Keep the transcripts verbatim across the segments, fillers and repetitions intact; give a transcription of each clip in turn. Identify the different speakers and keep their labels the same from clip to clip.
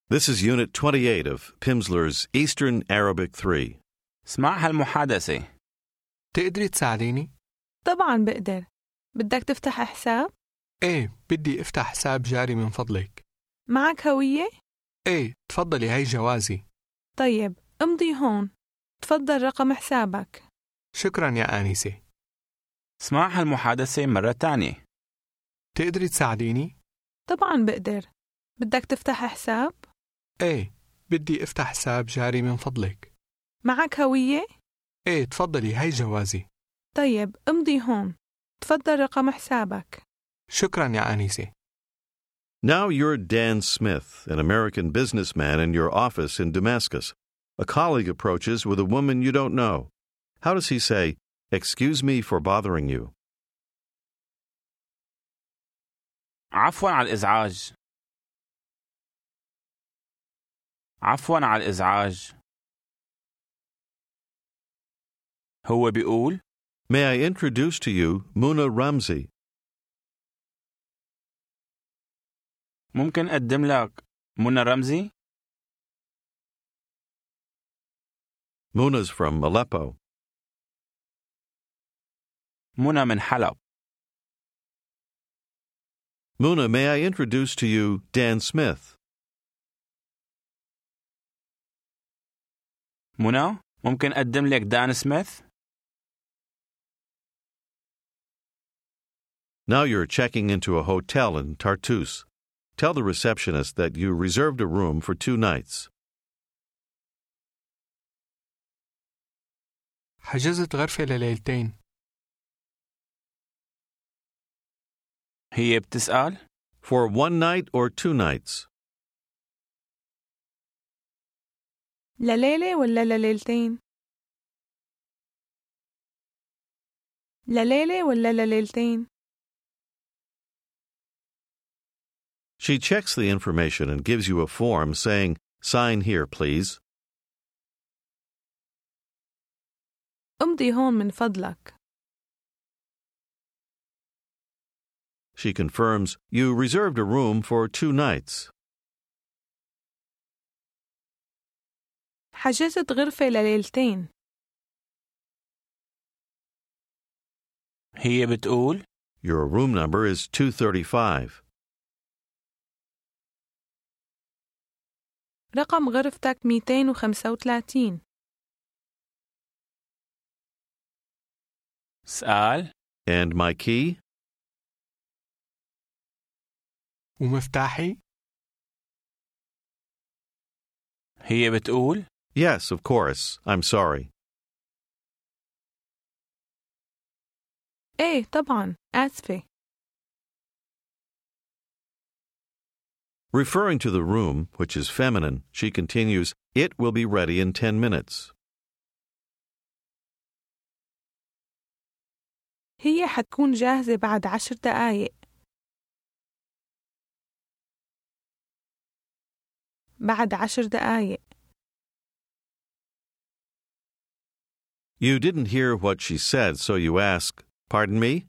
Speaker 1: This is Unit twenty-eight of Pimsleur's Eastern Arabic three.
Speaker 2: اسمع هالمحادثة.
Speaker 3: تقدري تساعديني؟
Speaker 4: طبعاً بقدر. بدك تفتح حساب؟
Speaker 3: ايه بدي افتح حساب جاري من فضلك.
Speaker 4: معك هوية؟
Speaker 3: ايه تفضلي هاي جوازي.
Speaker 4: طيب امضي هون. تفضل رقم حسابك.
Speaker 3: شكرا يا آنسة.
Speaker 2: اسمع هالمحادثة مرة تانية.
Speaker 3: تقدري تساعديني؟
Speaker 4: طبعاً بقدر. بدك تفتح حساب؟
Speaker 3: ايه بدي افتح حساب جاري من فضلك.
Speaker 4: معك هوية؟
Speaker 3: ايه تفضلي هاي جوازي.
Speaker 4: طيب امضي هون. تفضل رقم حسابك.
Speaker 3: شكرا يا آنسة.
Speaker 1: Now you're Dan Smith, an American businessman in your office in Damascus. A colleague approaches with a woman you don't know. How does he say, "Excuse me for bothering you"?
Speaker 2: عفواً على الإزعاج. عفواً على الإزعاج. هو بيقول
Speaker 1: May I introduce to you Muna Ramzi?
Speaker 2: ممكن أقدم لك منى رمزي؟
Speaker 1: Muna's from Aleppo.
Speaker 2: منى من حلب.
Speaker 1: Muna, may I introduce to you Dan Smith?
Speaker 2: منى ممكن أقدم لك دان سميث؟
Speaker 1: Now you're checking into a hotel in Tartus. Tell the receptionist that you reserved a room for two nights.
Speaker 3: حجزت غرفة لليلتين.
Speaker 2: هي بتسأل
Speaker 1: For one night or two nights?
Speaker 4: لليلة ولا لليلتين؟ لليلة ولا لليلتين؟
Speaker 1: She checks the information and gives you a form saying, "Sign here, please."
Speaker 4: امضي هون من فضلك.
Speaker 1: She confirms you reserved a room for two nights.
Speaker 4: حجزت غرفة لليلتين.
Speaker 2: هي بتقول
Speaker 1: Your room number is two thirty-five.
Speaker 4: رقم غرفتك مئتين وخمسة وثلاثين.
Speaker 2: سأل
Speaker 1: And my key?
Speaker 3: ومفتاحي؟
Speaker 2: هي بتقول
Speaker 1: Yes, of course. I'm sorry.
Speaker 4: ايه طبعاً آسفة.
Speaker 1: Referring to the room, which is feminine, she continues, "It will be ready in ten minutes."
Speaker 4: هي حتكون جاهزة بعد عشر دقايق. بعد عشر دقايق.
Speaker 1: You didn't hear what she said, so you ask, "Pardon me?"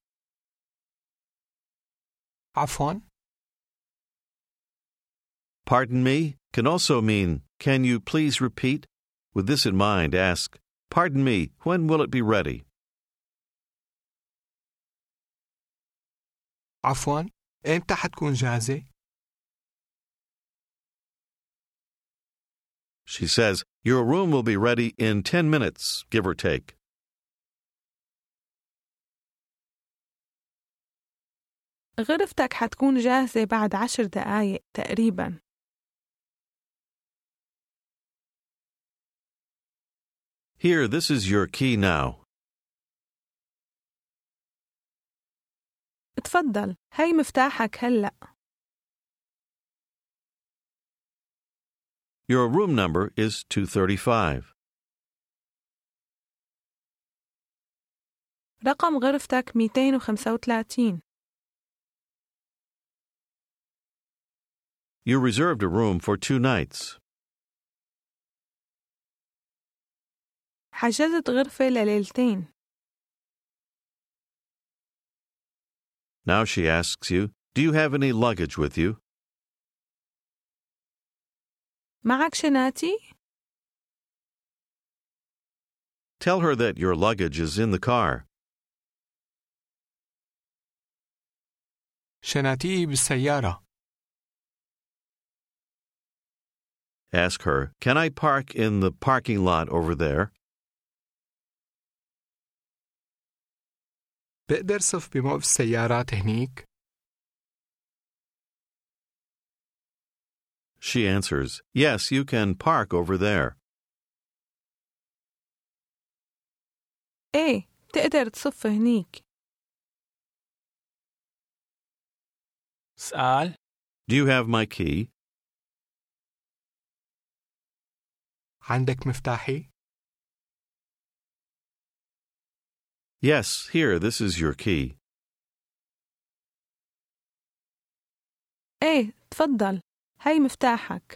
Speaker 3: عفواً.
Speaker 1: "Pardon me" can also mean, "Can you please repeat?" With this in mind, ask, "Pardon me, when will it be ready?"
Speaker 3: عفواً إمتى حتكون جاهزة؟
Speaker 1: She says, "Your room will be ready in ten minutes, give or take."
Speaker 4: غرفتك حتكون جاهزة بعد عشر دقايق تقريباً.
Speaker 1: Here, this is your key now.
Speaker 4: اتفضل هاي مفتاحك هلأ.
Speaker 1: Your room number is two thirty-five.
Speaker 4: رقم غرفتك مئتين وخمسة وثلاثين.
Speaker 1: You reserved a room for two nights.
Speaker 4: حجزت غرفة لليلتين.
Speaker 1: Now she asks you, "Do you have any luggage with you?"
Speaker 4: معك شناتي؟
Speaker 1: Tell her that your luggage is in the car.
Speaker 3: شناتي بالسيارة.
Speaker 1: Ask her, can I park in the parking lot over there?
Speaker 3: بقدر صف بموقف السيارات هنيك؟
Speaker 1: She answers, yes, you can park over there.
Speaker 4: إيه، تقدر تصف هنيك.
Speaker 2: اسأل.
Speaker 1: Do you have my key?
Speaker 3: عندك مفتاحي؟
Speaker 1: Yes, here, this is your key.
Speaker 4: إيه، تفضل. هاي مفتاحك.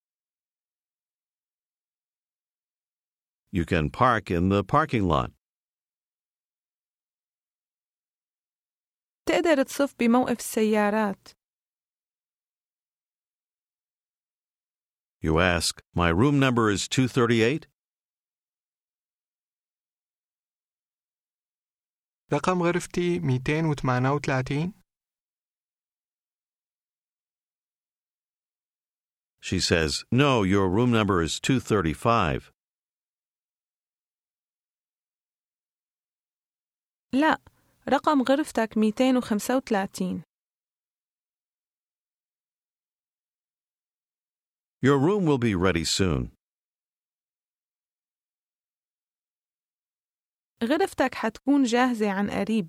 Speaker 1: You can park in the parking lot.
Speaker 4: تقدر تصف بموقف السيارات.
Speaker 1: You ask, my room number is two thirty-eight?
Speaker 3: رقم غرفتي مئتين وثمانية وثلاثين.
Speaker 1: She says, no, your room number is two thirty-five.
Speaker 4: لا، رقم غرفتك مئتين وخمسة وثلاثين.
Speaker 1: Your room will be ready soon.
Speaker 4: غرفتك حتكون جاهزة عن قريب.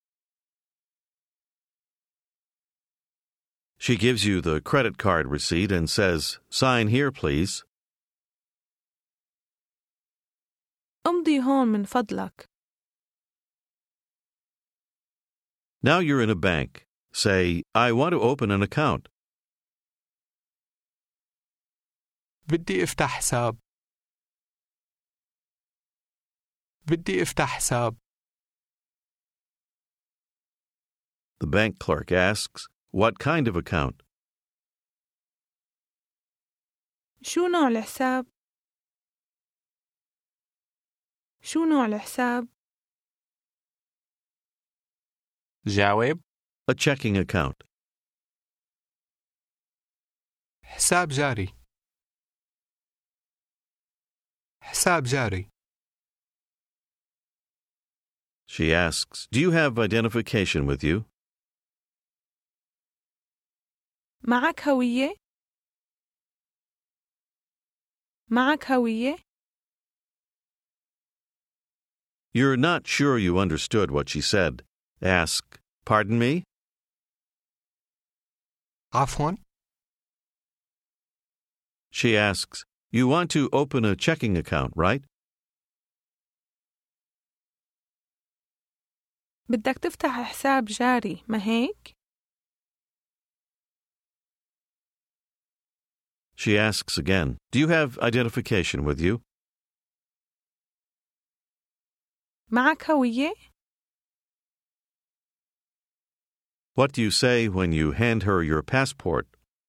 Speaker 1: She gives you the credit card receipt and says, sign here, please.
Speaker 4: امضي هون من فضلك.
Speaker 1: Now you're in a bank. Say, I want to open an account.
Speaker 3: بدي افتح حساب. بدي افتح حساب.
Speaker 1: The bank clerk asks, what kind of account?
Speaker 4: شو نوع الحساب؟ شو نوع الحساب؟
Speaker 2: جاوب.
Speaker 1: A checking account.
Speaker 3: حساب جاري. حساب جاري.
Speaker 1: She asks, do you have identification with you?
Speaker 4: معك هوية؟ معك هوية؟
Speaker 1: You're not sure you understood what she said. Ask, pardon me?
Speaker 3: عفواً.
Speaker 1: She asks, you want to open a checking account, right?
Speaker 4: بدك تفتح حساب جاري، ما هيك؟
Speaker 1: She asks again, do you have identification with you?
Speaker 4: معك هوية؟
Speaker 1: What do you say when you hand her your passport?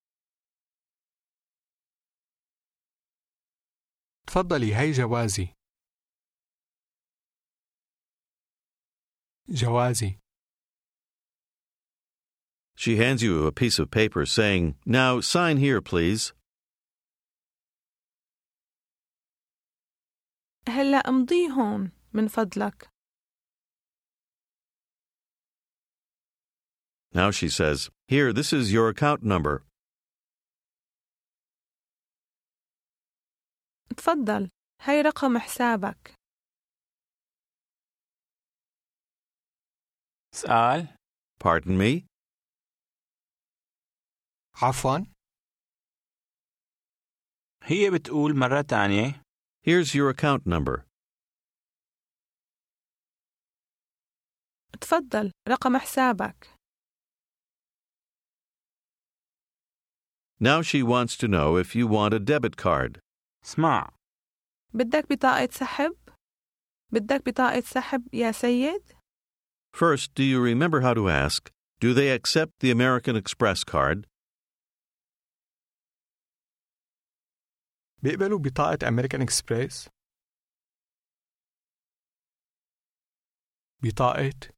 Speaker 3: تفضلي هاي جوازي. جوازي.
Speaker 1: She hands you a piece of paper saying, now sign here, please.
Speaker 4: هلأ امضي هون من فضلك.
Speaker 1: Now she says, here, this is your account number.
Speaker 4: تفضل، هاي رقم حسابك.
Speaker 2: اسأل.
Speaker 1: Pardon me?
Speaker 3: عفواً.
Speaker 2: هي بتقول مرة تانية.
Speaker 1: Here's your account number.
Speaker 4: تفضل، رقم حسابك.
Speaker 1: Now she wants to know if you want a debit card.
Speaker 2: اسمع.
Speaker 4: بدك بطاقة سحب؟ بدك بطاقة سحب يا سيد؟
Speaker 1: First, do you remember how to ask, do they accept the American Express card?
Speaker 3: بيقبلوا بطاقة أمريكان إكسبريس؟ بطاقة.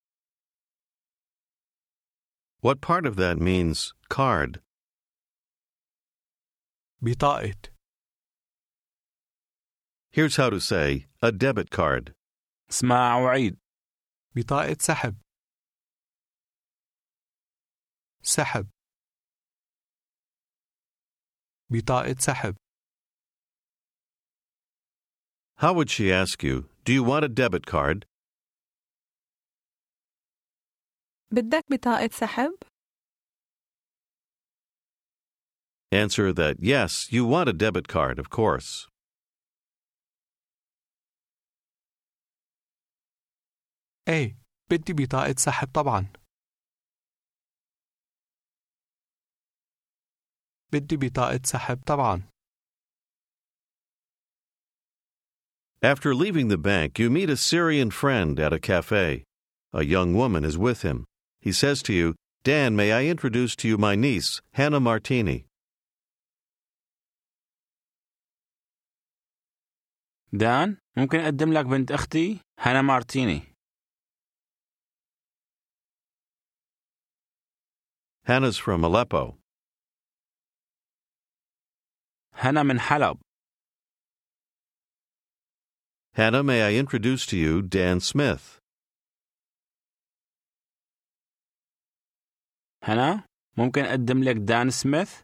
Speaker 1: What part of that means card?
Speaker 3: بطاقة.
Speaker 1: Here's how to say a debit card.
Speaker 2: اسمع وعيد.
Speaker 3: بطاقة سحب. سحب. بطاقة سحب.
Speaker 1: How would she ask you, do you want a debit card?
Speaker 4: بدك بطاقة سحب؟
Speaker 1: Answer that yes, you want a debit card, of course.
Speaker 3: ايه بدي بطاقة سحب طبعا. بدي بطاقة سحب طبعا.
Speaker 1: After leaving the bank, you meet a Syrian friend at a cafe. A young woman is with him. He says to you, Dan, may I introduce to you my niece, Hannah Martini?
Speaker 2: دان ممكن أقدم لك بنت أختي هانا مارتيني.
Speaker 1: Hannah's from Aleppo.
Speaker 2: هانا من حلب.
Speaker 1: Hannah, may I introduce to you Dan Smith?
Speaker 2: هانا ممكن أقدم لك دان سميث.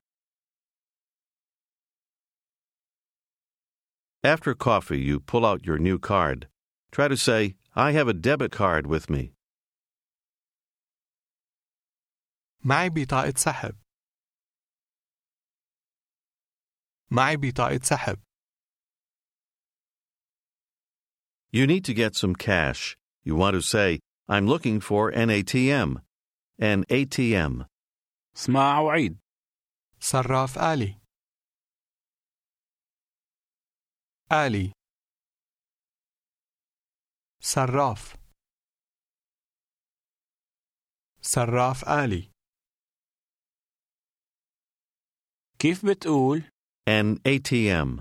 Speaker 1: After coffee, you pull out your new card. Try to say, I have a debit card with me.
Speaker 3: معي بطاقة سحب. معي بطاقة سحب.
Speaker 1: You need to get some cash. You want to say, I'm looking for an A T M. An A T M.
Speaker 2: اسمع وعيد.
Speaker 3: صراف آلي. آلي. صراف. صراف آلي.
Speaker 2: كيف بتقول؟
Speaker 1: An A T M.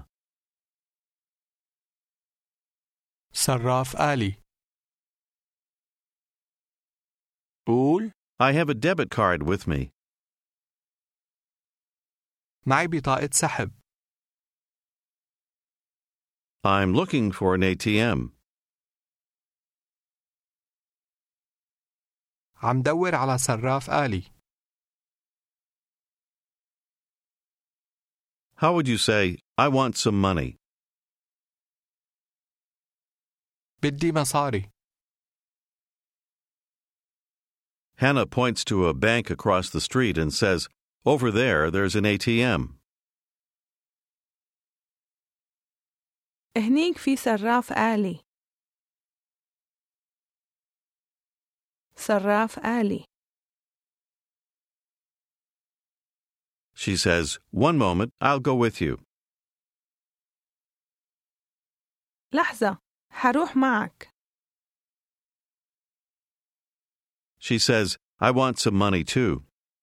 Speaker 3: صراف آلي.
Speaker 2: قول.
Speaker 1: I have a debit card with me.
Speaker 3: معي بطاقة سحب.
Speaker 1: I'm looking for an A T M.
Speaker 3: عم دور على صراف آلي.
Speaker 1: How would you say, I want some money?
Speaker 3: بدي مصاري.
Speaker 1: Hannah points to a bank across the street and says, over there, there's an A T M.
Speaker 4: هنيك في صراف آلي. صراف آلي.
Speaker 1: She says, one moment, I'll go with you.
Speaker 4: لحظة، حروح معك.
Speaker 1: She says, I want some money too.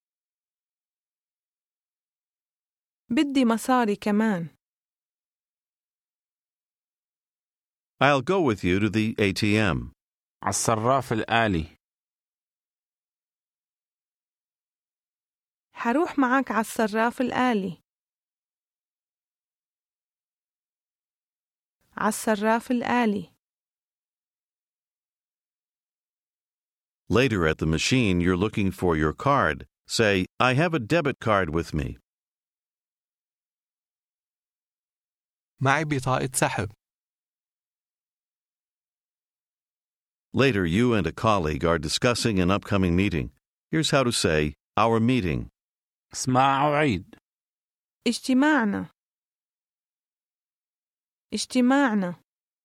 Speaker 4: بدي مصاري كمان.
Speaker 1: I'll go with you to the A T M.
Speaker 2: على الصراف الآلي.
Speaker 4: حروح معك على الصراف الآلي. على الصراف الآلي.
Speaker 1: Later at the machine, you're looking for your card. Say, I have a debit card with me.
Speaker 3: معي بطاقة سحب.
Speaker 1: Later, you and a colleague are discussing an upcoming meeting. Here's how to say, our meeting.
Speaker 2: اسمع وعيد.
Speaker 4: اجتماعنا. اجتماعنا.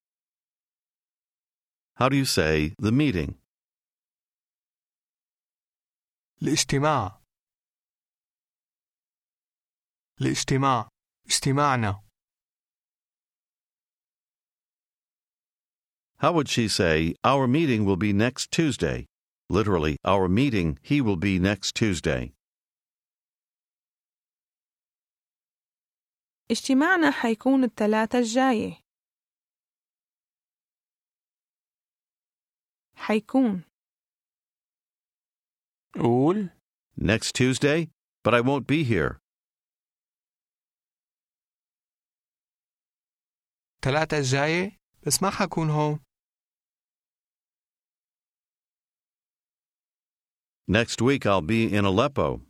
Speaker 1: How do you say the meeting?
Speaker 3: الاجتماع. الاجتماع. اجتماعنا.
Speaker 1: How would she say, our meeting will be next Tuesday? Literally, our meeting, he will be next Tuesday.
Speaker 4: اجتماعنا حيكون الثلاثة الجاية. حيكون.
Speaker 2: قول
Speaker 1: Next Tuesday, but I won't be here.
Speaker 3: ثلاثة الجاية بس ما حكون هون.
Speaker 1: Next week I'll be in Aleppo.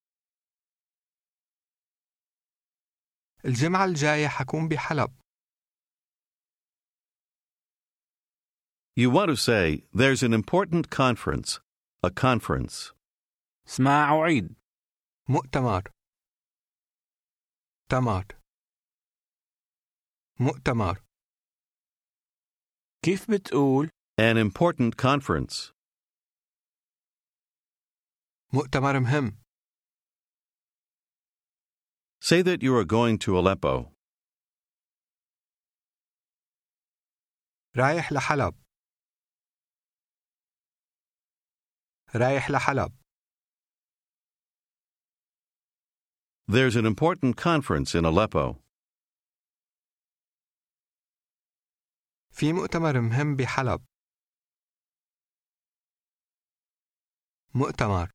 Speaker 3: الجمعة الجاية حكون بحلب.
Speaker 1: You want to say, there's an important conference. A conference.
Speaker 2: اسمع وعيد.
Speaker 3: مؤتمر. تمر. مؤتمر.
Speaker 2: كيف بتقول؟
Speaker 1: An important conference.
Speaker 3: مؤتمر مهم.
Speaker 1: Say that you are going to Aleppo.
Speaker 3: رايح لحلب. رايح لحلب.
Speaker 1: There's an important conference in Aleppo.
Speaker 3: في مؤتمر مهم بحلب. مؤتمر.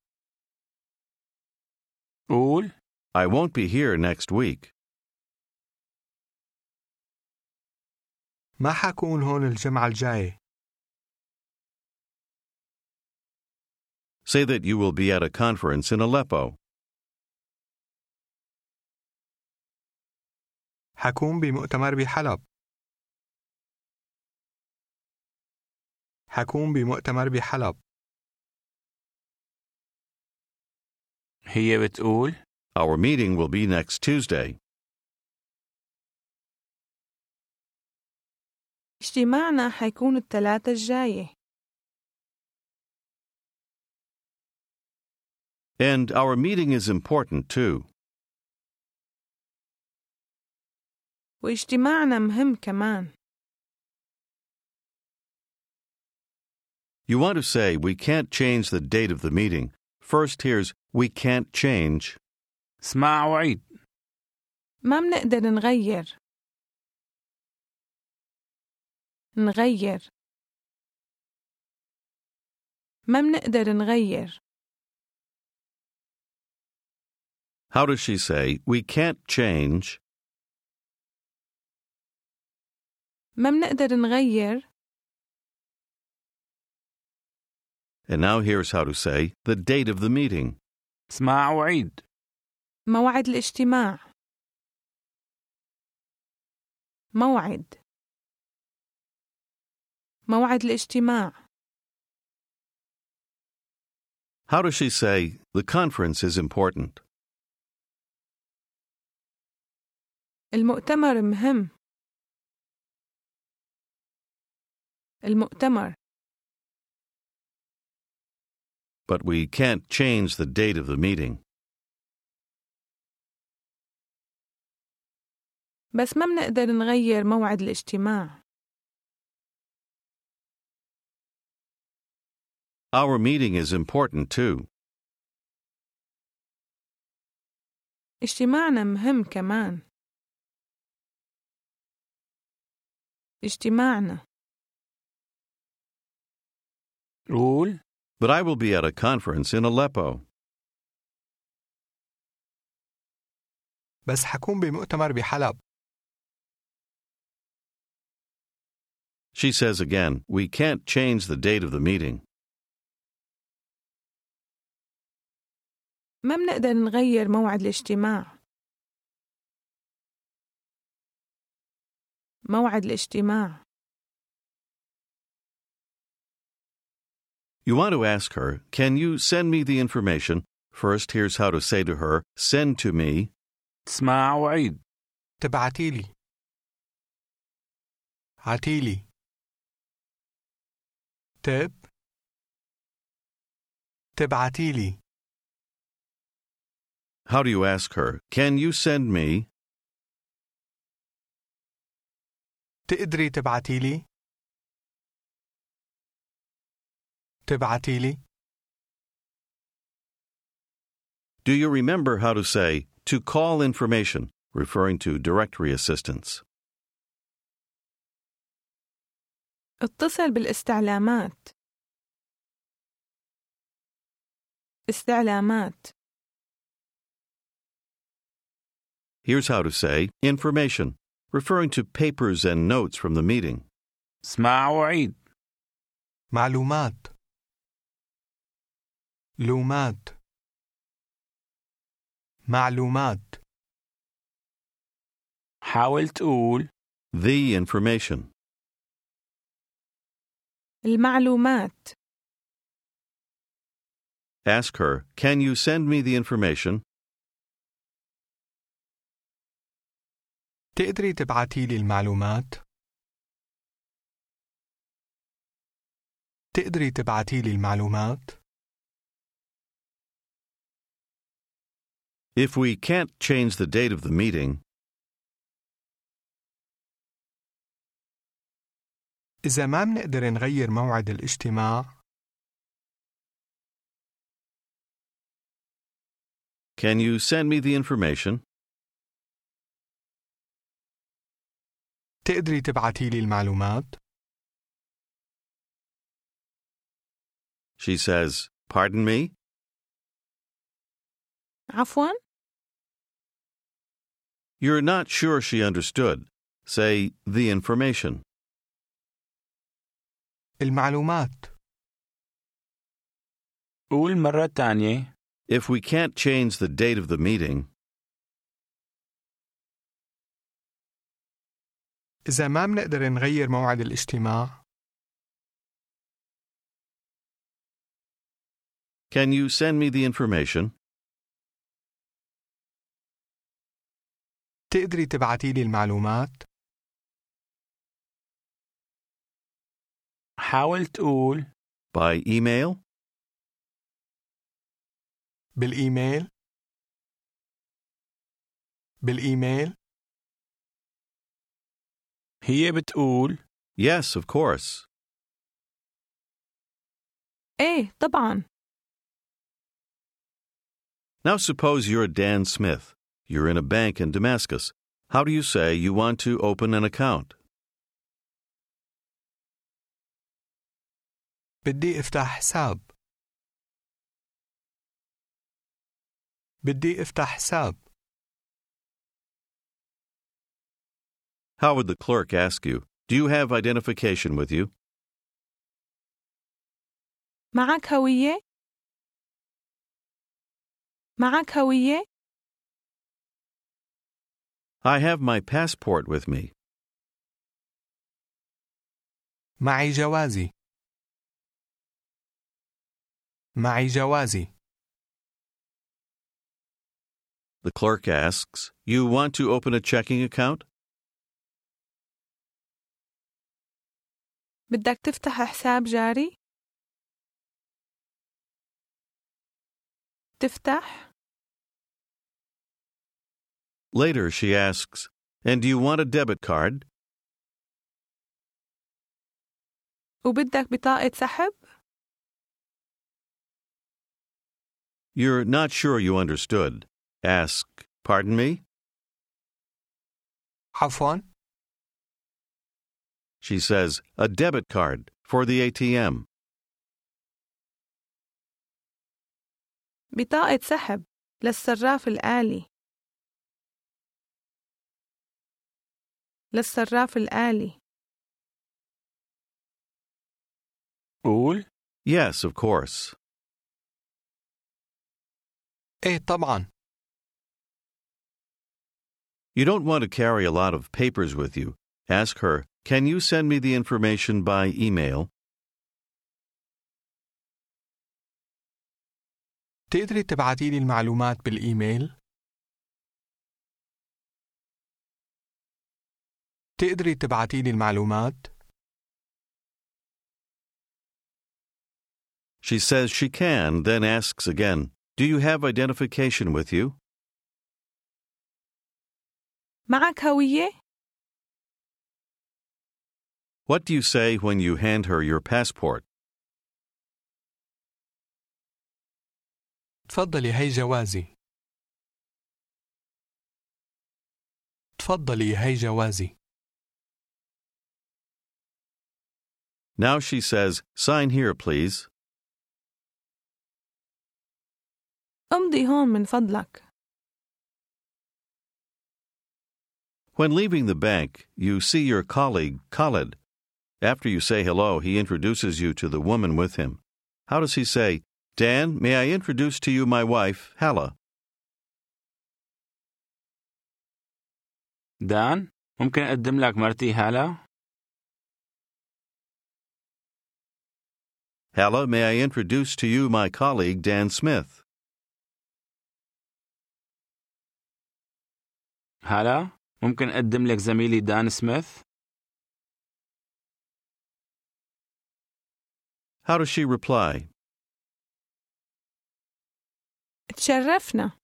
Speaker 2: قول
Speaker 1: I won't be here next week.
Speaker 3: ما حكون هون الجمعة الجاية.
Speaker 1: Say that you will be at a conference in Aleppo.
Speaker 3: حكون بمؤتمر بحلب. حكون بمؤتمر بحلب.
Speaker 2: هي بتقول
Speaker 1: Our meeting will be next Tuesday.
Speaker 4: اجتماعنا حيكون الثلاثة الجاية.
Speaker 1: And our meeting is important too.
Speaker 4: واجتماعنا مهم كمان.
Speaker 1: You want to say, we can't change the date of the meeting. First here's, we can't change.
Speaker 2: اسمع وعيد.
Speaker 4: ما منقدر نغير. نغير. ما منقدر نغير.
Speaker 1: How does she say, we can't change?
Speaker 4: ما منقدر نغير.
Speaker 1: And now here's how to say, the date of the meeting.
Speaker 2: اسمع وعيد.
Speaker 4: موعد الاجتماع. موعد. موعد الاجتماع.
Speaker 1: How does she say, the conference is important?
Speaker 4: المؤتمر مهم. المؤتمر.
Speaker 1: But we can't change the date of the meeting.
Speaker 4: بس ما منقدر نغير موعد الاجتماع.
Speaker 1: Our meeting is important too.
Speaker 4: اجتماعنا مهم كمان. اجتماعنا.
Speaker 2: قول
Speaker 1: But I will be at a conference in Aleppo.
Speaker 3: بس حكون بمؤتمر بحلب.
Speaker 1: She says again, we can't change the date of the meeting.
Speaker 4: ما منقدر نغير موعد الاجتماع. موعد الاجتماع.
Speaker 1: You want to ask her, can you send me the information? First, here's how to say to her, send to me.
Speaker 2: اسمع وعيد.
Speaker 3: تبعتيلي. عتيلي. تب. تبعتيلي.
Speaker 1: How do you ask her, can you send me?
Speaker 3: تقدري تبعتيلي. تبعتيلي.
Speaker 1: Do you remember how to say, to call information? referring to directory assistance.
Speaker 4: اتصل بالاستعلامات. استعلامات.
Speaker 1: Here's how to say information, referring to papers and notes from the meeting.
Speaker 2: اسمع وعيد.
Speaker 3: معلومات. لومات. معلومات.
Speaker 2: حاول تقول
Speaker 1: The information.
Speaker 4: المعلومات.
Speaker 1: Ask her, can you send me the information?
Speaker 3: تقدري تبعتي لي المعلومات؟ تقدري تبعتي لي المعلومات؟
Speaker 1: If we can't change the date of the meeting,
Speaker 3: إذا ما منقدر نغير موعد الاجتماع،
Speaker 1: can you send me the information?
Speaker 3: تقدري تبعتي لي المعلومات؟
Speaker 1: She says, pardon me?
Speaker 4: عفواً.
Speaker 1: You're not sure she understood. Say, the information.
Speaker 3: المعلومات.
Speaker 2: قول مرة تانية.
Speaker 1: If we can't change the date of the meeting,
Speaker 3: إذا ما منقدر نغير موعد الاجتماع،
Speaker 1: can you send me the information?
Speaker 3: تقدري تبعتي لي المعلومات؟
Speaker 2: حاول تقول
Speaker 1: By email?
Speaker 3: بالإيميل؟ بالإيميل؟
Speaker 2: هي بتقول
Speaker 1: Yes, of course.
Speaker 4: إيه طبعاً.
Speaker 1: Now suppose you're Dan Smith. You're in a bank in Damascus. How do you say you want to open an account?
Speaker 3: بدي افتح حساب. بدي افتح حساب.
Speaker 1: How would the clerk ask you? Do you have identification with you?
Speaker 4: معك هوية؟ معك هوية؟
Speaker 1: I have my passport with me.
Speaker 3: معي جوازي. معي جوازي.
Speaker 1: The clerk asks, you want to open a checking account?
Speaker 4: بدك تفتح حساب جاري؟ تفتح؟
Speaker 1: Later she asks, and do you want a debit card?
Speaker 4: وبدك بطاقة سحب؟
Speaker 1: You're not sure you understood. Ask, pardon me?
Speaker 3: عفواً.
Speaker 1: She says, a debit card for the A T M.
Speaker 4: بطاقة سحب للصراف الآلي. للصراف الآلي.
Speaker 2: قول
Speaker 1: Yes, of course.
Speaker 3: إيه طبعاً.
Speaker 1: You don't want to carry a lot of papers with you. Ask her, can you send me the information by email?
Speaker 3: تقدري تبعتي لي المعلومات بالإيميل؟ تقدري تبعتي لي المعلومات؟
Speaker 1: She says she can, then asks again, do you have identification with you?
Speaker 4: معك هوية؟
Speaker 1: What do you say when you hand her your passport?
Speaker 3: تفضلي هي جوازي. تفضلي هي جوازي.
Speaker 1: Now she says, sign here, please.
Speaker 4: امضي هون من فضلك.
Speaker 1: When leaving the bank, you see your colleague, Khalid. After you say hello, he introduces you to the woman with him. How does he say, Dan, may I introduce to you my wife, Hala?
Speaker 2: دان ممكن أقدم لك مرتي هالة؟
Speaker 1: Hala, may I introduce to you my colleague, Dan Smith?
Speaker 2: هالة ممكن أقدم لك زميلي دان سميث؟
Speaker 1: How does she reply?
Speaker 4: تشرفنا.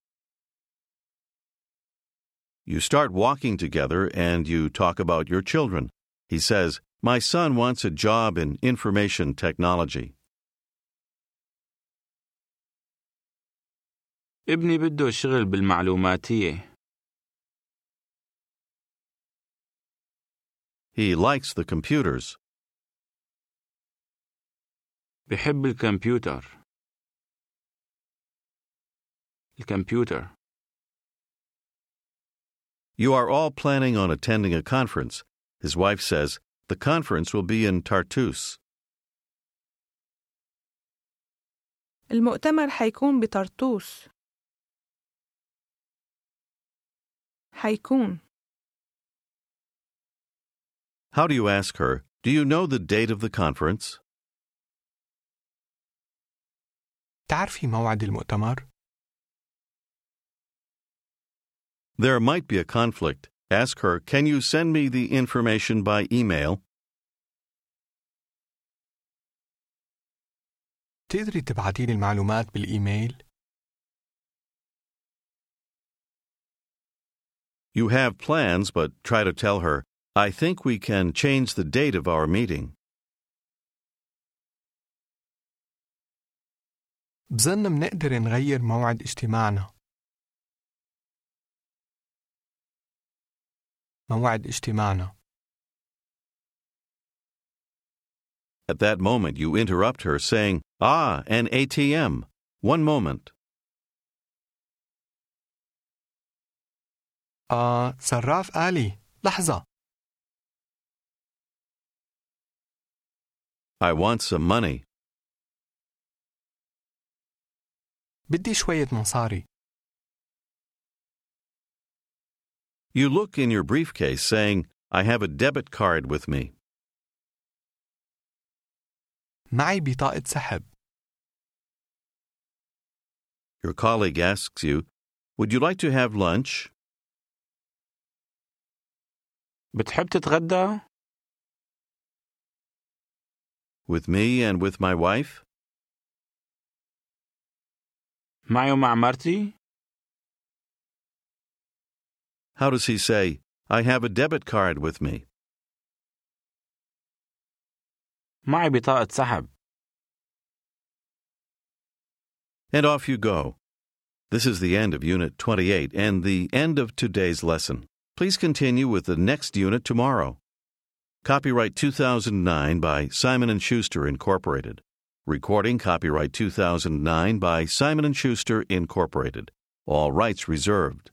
Speaker 1: You start walking together and you talk about your children. He says, my son wants a job in information technology.
Speaker 2: ابني بده شغل بالمعلوماتية.
Speaker 1: He likes the computers.
Speaker 2: بحب الكمبيوتر. الكمبيوتر.
Speaker 1: You are all planning on attending a conference. His wife says, the conference will be in Tartus.
Speaker 4: المؤتمر حيكون بطرطوس. حيكون.
Speaker 1: How do you ask her, do you know the date of the conference?
Speaker 3: تعرفي موعد المؤتمر؟
Speaker 1: There might be a conflict. Ask her, can you send me the information by email?
Speaker 3: تقدري تبعتي لي المعلومات بالإيميل؟
Speaker 1: You have plans, but try to tell her, I think we can change the date of our meeting.
Speaker 3: بظن منقدر نغير موعد اجتماعنا. موعد اجتماعنا.
Speaker 1: At that moment, you interrupt her, saying, Ah, an A T M. One moment.
Speaker 3: آه صراف آلي. لحظة.
Speaker 1: I want some money.
Speaker 3: بدي شوية مصاري.
Speaker 1: You look in your briefcase, saying, I have a debit card with me.
Speaker 3: معي بطاقة سحب.
Speaker 1: Your colleague asks you, would you like to have lunch?
Speaker 2: بتحب تتغدى؟
Speaker 1: With me and with my wife?
Speaker 2: معي ومع مرتي؟
Speaker 1: How does he say, I have a debit card with me?
Speaker 2: معي بطاقة سحب.
Speaker 1: And off you go. This is the end of Unit twenty-eight and the end of today's lesson. Please continue with the next unit tomorrow. Copyright two thousand nine by Simon and Schuster, Incorporated. Recording copyright two thousand nine by Simon and Schuster, Incorporated. All rights reserved.